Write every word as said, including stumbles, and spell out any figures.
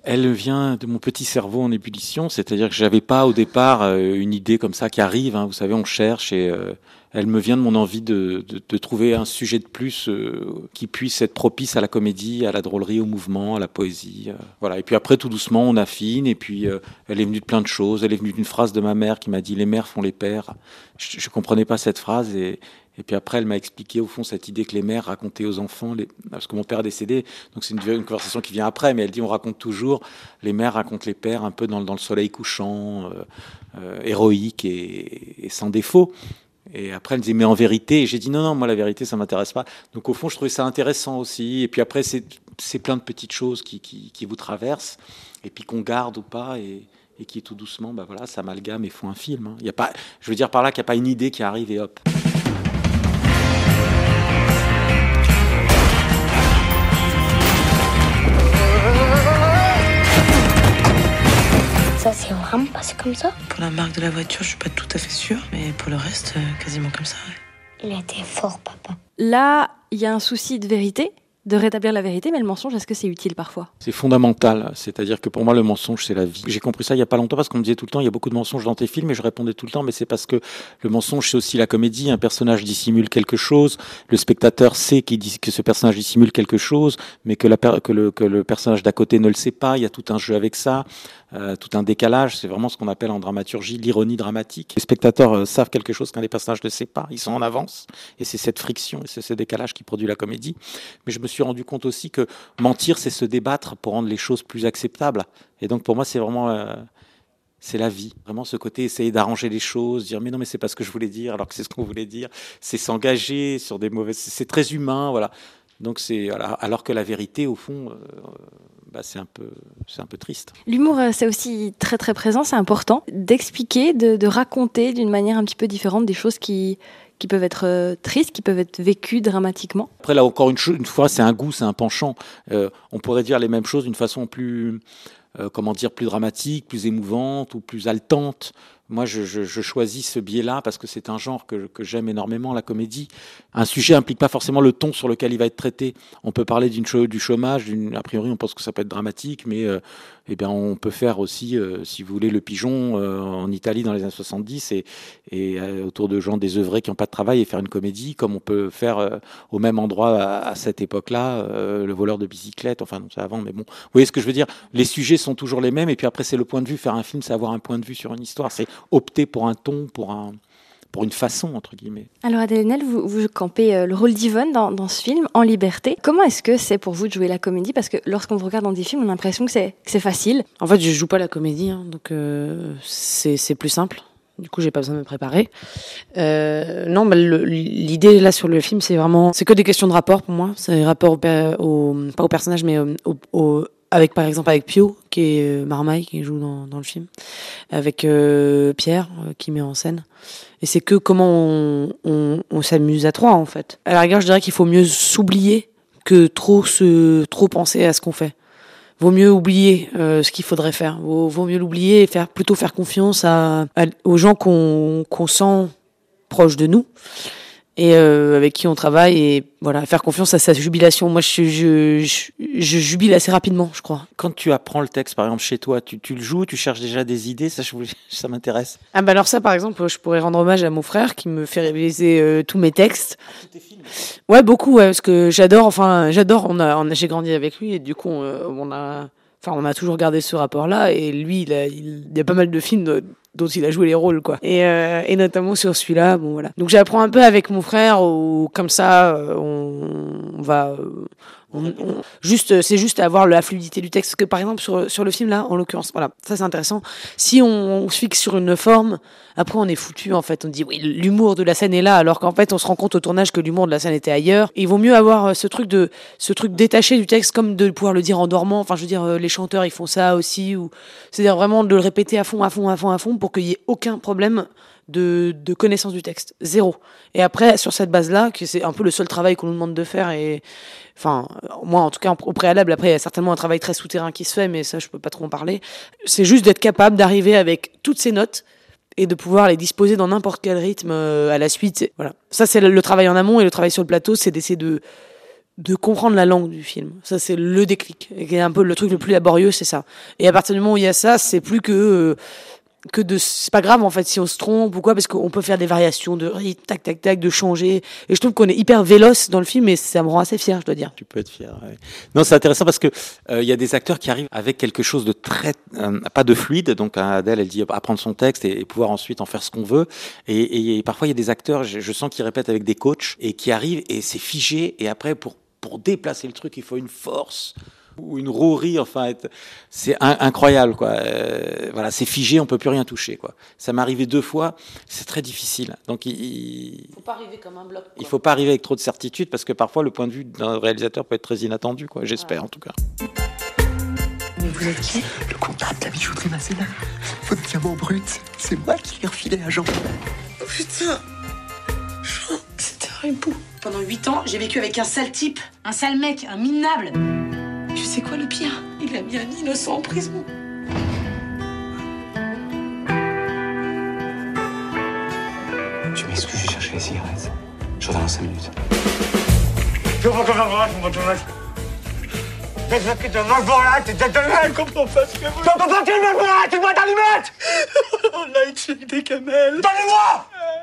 Elle vient de mon petit cerveau en ébullition, c'est-à-dire que j'avais pas au départ euh, une idée comme ça qui arrive, hein, vous savez, on cherche et euh, elle me vient de mon envie de, de, de trouver un sujet de plus euh, qui puisse être propice à la comédie, à la drôlerie, au mouvement, à la poésie. Euh, voilà. Et puis après, tout doucement, on affine. Et puis, euh, elle est venue de plein de choses. Elle est venue d'une phrase de ma mère qui m'a dit « Les mères font les pères ». Je, je comprenais pas cette phrase et Et puis après, elle m'a expliqué au fond cette idée que les mères racontaient aux enfants, les... parce que mon père est décédé, donc c'est une, une conversation qui vient après, mais elle dit on raconte toujours, les mères racontent les pères un peu dans, dans le soleil couchant, euh, euh, héroïque et, et sans défaut. Et après, elle me disait mais en vérité, et j'ai dit non non, moi la vérité ça m'intéresse pas. Donc au fond, je trouvais ça intéressant aussi. Et puis après, c'est c'est plein de petites choses qui qui, qui vous traversent et puis qu'on garde ou pas et et qui tout doucement, bah voilà, s'amalgame et font un film. Hein. Il y a pas, je veux dire par là qu'il n'y a pas une idée qui arrive et hop. Ça s'est vraiment passé comme ça? Pour la marque de la voiture, je suis pas tout à fait sûre, mais pour le reste, euh, quasiment comme ça. Ouais. Il était fort, papa. Là, il y a un souci de vérité, de rétablir la vérité, mais le mensonge, est-ce que c'est utile parfois? C'est fondamental, c'est-à-dire que pour moi le mensonge c'est la vie. J'ai compris ça il y a pas longtemps parce qu'on me disait tout le temps il y a beaucoup de mensonges dans tes films et je répondais tout le temps mais c'est parce que le mensonge c'est aussi la comédie, un personnage dissimule quelque chose, le spectateur sait qu'il dit que ce personnage dissimule quelque chose mais que, la, que, le, que le personnage d'à côté ne le sait pas, il y a tout un jeu avec ça. Euh, tout un décalage, c'est vraiment ce qu'on appelle en dramaturgie l'ironie dramatique. Les spectateurs euh, savent quelque chose qu'un des personnages ne sait pas, ils sont en avance, et c'est cette friction, et c'est ce décalage qui produit la comédie. Mais je me suis rendu compte aussi que mentir, c'est se débattre pour rendre les choses plus acceptables. Et donc pour moi, c'est vraiment... Euh, c'est la vie, vraiment ce côté essayer d'arranger les choses, dire mais non mais c'est pas ce que je voulais dire alors que c'est ce qu'on voulait dire, c'est s'engager sur des mauvaises... C'est très humain, voilà. Donc c'est alors que la vérité au fond euh, bah c'est un peu c'est un peu triste. L'humour c'est aussi très très présent, c'est important d'expliquer, de, de raconter d'une manière un petit peu différente des choses qui qui peuvent être euh, tristes, qui peuvent être vécues dramatiquement. Après là encore une, chose, une fois c'est un goût, c'est un penchant. Euh, on pourrait dire les mêmes choses d'une façon plus euh, comment dire plus dramatique, plus émouvante ou plus haletante. Moi, je, je, je choisis ce biais-là parce que c'est un genre que, que j'aime énormément, la comédie. Un sujet implique pas forcément le ton sur lequel il va être traité. On peut parler d'une cho- du chômage, d'une, a priori, on pense que ça peut être dramatique, mais euh, eh bien, on peut faire aussi, euh, si vous voulez, Le Pigeon euh, en Italie dans les années soixante-dix et, et euh, autour de gens désœuvrés qui n'ont pas de travail et faire une comédie, comme on peut faire euh, au même endroit à, à cette époque-là, euh, Le voleur de bicyclette, enfin non, c'est avant, mais bon. Vous voyez ce que je veux dire? Les sujets sont toujours les mêmes et puis après, c'est le point de vue. Faire un film, c'est avoir un point de vue sur une histoire. C'est opter pour un ton, pour un, pour une façon, entre guillemets. Alors Adèle Haenel, vous, vous campez euh, le rôle d'Yvonne dans, dans ce film, en liberté. Comment est-ce que c'est pour vous de jouer la comédie? Parce que lorsqu'on vous regarde dans des films, on a l'impression que c'est, que c'est facile. En fait, je joue pas la comédie, hein, donc euh, c'est, c'est plus simple. Du coup, j'ai pas besoin de me préparer. Euh, non, bah, le, l'idée là sur le film, c'est vraiment, c'est que des questions de rapport pour moi. C'est rapport au, au pas au personnage, mais au, au avec par exemple avec Pio qui est euh, Marmaille qui joue dans, dans le film, avec euh, Pierre euh, qui met en scène. Et c'est que comment on, on, on s'amuse à trois en fait. À la rigueur, je dirais qu'il faut mieux s'oublier que trop se trop penser à ce qu'on fait. Vaut mieux oublier euh, ce qu'il faudrait faire. Vaut, vaut mieux l'oublier et faire plutôt faire confiance à, à aux gens qu'on qu'on sent proches de nous. Et euh, avec qui on travaille et voilà, faire confiance à sa jubilation. Moi, je, je, je, je jubile assez rapidement, je crois. Quand tu apprends le texte, par exemple, chez toi, tu, tu le joues, tu cherches déjà des idées, ça, je, ça m'intéresse. Ah bah alors ça, par exemple, je pourrais rendre hommage à mon frère qui me fait réviser euh, tous mes textes. Tous tes films. Ouais, beaucoup, ouais, parce que j'adore, enfin, j'adore, on a, on a, j'ai grandi avec lui et du coup, on, on a... Enfin, on a toujours gardé ce rapport-là, et lui, il, a, il, il y a pas mal de films de, dont il a joué les rôles, quoi. Et, euh, et notamment sur celui-là, bon voilà. Donc j'apprends un peu avec mon frère, ou comme ça, on, on va, on, on, juste, c'est juste avoir la fluidité du texte. Parce que par exemple sur sur le film là, en l'occurrence, voilà, ça c'est intéressant. Si on, on se fixe sur une forme, après on est foutu en fait. On dit oui, l'humour de la scène est là, alors qu'en fait on se rend compte au tournage que l'humour de la scène était ailleurs. Et il vaut mieux avoir ce truc de ce truc détaché du texte, comme de pouvoir le dire en dormant. Enfin, je veux dire, les chanteurs ils font ça aussi, ou c'est-à-dire vraiment de le répéter à fond, à fond, à fond, à fond, pour qu'il y ait aucun problème de, de connaissance du texte. Zéro. Et après, sur cette base-là, que c'est un peu le seul travail qu'on nous demande de faire, et enfin, moi, en tout cas, au préalable, après, il y a certainement un travail très souterrain qui se fait, mais ça, je peux pas trop en parler. C'est juste d'être capable d'arriver avec toutes ces notes et de pouvoir les disposer dans n'importe quel rythme à la suite. Voilà. Ça, c'est le travail en amont, et le travail sur le plateau, c'est d'essayer de, de comprendre la langue du film. Ça, c'est le déclic. Et un peu le truc le plus laborieux, c'est ça. Et à partir du moment où il y a ça, c'est plus que... Euh, que de c'est pas grave en fait si on se trompe ou quoi, parce qu'on peut faire des variations de rythme, tac tac tac, de changer, et je trouve qu'on est hyper véloce dans le film et ça me rend assez fier, je dois dire. Tu peux être fier, ouais. Non, c'est intéressant parce que il euh, y a des acteurs qui arrivent avec quelque chose de très euh, pas de fluide, donc Adèle elle dit apprendre son texte et, et pouvoir ensuite en faire ce qu'on veut, et, et, et parfois il y a des acteurs, je, je sens qu'ils répètent avec des coachs et qui arrivent et c'est figé, et après pour pour déplacer le truc il faut une force ou une rouerie, enfin, c'est un, incroyable, quoi. Euh, voilà, c'est figé, on peut plus rien toucher, quoi. Ça m'est arrivé deux fois, c'est très difficile. Donc, il, il faut pas arriver comme un bloc, quoi. Il faut pas arriver avec trop de certitude parce que parfois le point de vue d'un réalisateur peut être très inattendu, quoi. J'espère, ouais. En tout cas. Mais vous êtes qui? Le comptable de la bijouterie Masséna. Votre diamant brut, c'est moi qui l'ai refilé à Jean. Oh putain, Jean, c'était un hibou. Pendant huit ans, j'ai vécu avec un sale type, un sale mec, un minable. Tu sais quoi le pire? Il a mis un innocent en prison. Tu m'excuses, j'ai cherché les cigarettes. Je reviens dans cinq minutes. Je vois comme un vrai, je m'en Qu'est-ce que tu manges pour là? T'es dégueulasse, comprends pas ce que vous... T'entends pas, tu me manges pour là, tu dois t'allumer. Oh là, il tue des camels. Donnez-moi.